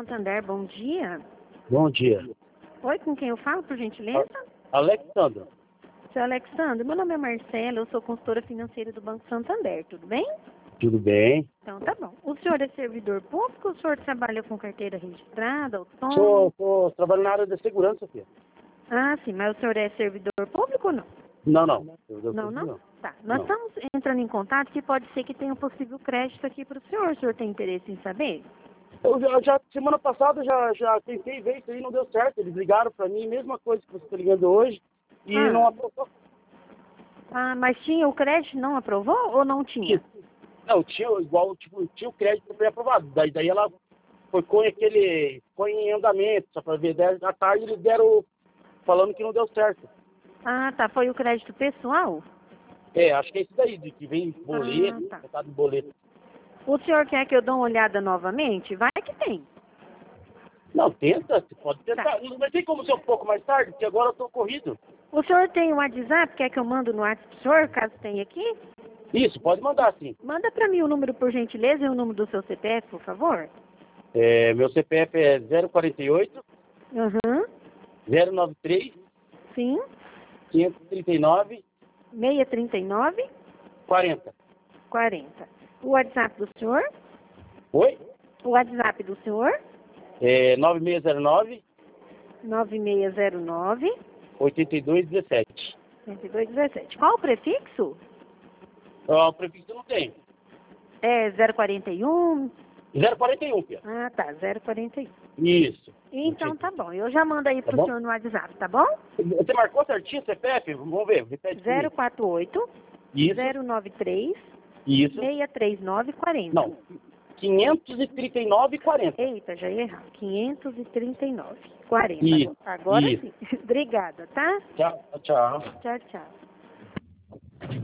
Santander, bom dia. Bom dia. Oi, com quem eu falo, por gentileza? Alexandre. Seu Alexandre, meu nome é Marcela, eu sou consultora financeira do Banco Santander, tudo bem? Tudo bem? Então tá bom. O senhor é servidor público ou o senhor trabalha com carteira registrada, autônomo? Sou trabalho na área da segurança, filha. Ah, sim, mas o senhor é servidor público ou não? Não. Não? Tá. Nós Não. estamos entrando em contato que pode ser que tenha um possível crédito aqui para o senhor. O senhor tem interesse em saber? Eu já semana passada, já tentei ver isso aí, não deu certo. Eles ligaram pra mim, mesma coisa que você está ligando hoje, e Ah. não aprovou. Ah, mas tinha o crédito, não aprovou ou não tinha? Não, tinha tinha o crédito que foi aprovado. Daí ela foi em andamento, só para ver. À tarde eles deram, falando que não deu certo. Ah, tá. Foi o crédito pessoal? Acho que é isso daí, de que vem boleto, tá. botado em boleto. O senhor quer que eu dê uma olhada novamente? Vai que tem. Não, tenta, você pode tentar. Tá. Mas tem como ser um pouco mais tarde, porque agora eu tô corrido. O senhor tem o WhatsApp? Quer que eu mando no WhatsApp pro senhor, caso tenha aqui? Isso, pode mandar sim. Manda pra mim o número, por gentileza, e o número do seu CPF, por favor. Meu CPF é 048 Aham. 093 Sim. 539 639 40. 40. O WhatsApp do senhor? Oi? O WhatsApp do senhor? 9609 9609 8217. 2217. Qual o prefixo? O prefixo não tem. É 041? 041, Pia. Ah, tá, 041. Isso. Então tá bom, eu já mando aí Tá pro bom? senhor no WhatsApp, tá bom? Você marcou certinho o CPF? Vamos ver, repete comigo. 048 Isso, 093 isso. 639 40. Não, 539,40. Eita, já ia errar. 539 40. Isso, Agora isso. sim. Obrigada, tá? Tchau, tchau. Tchau, tchau.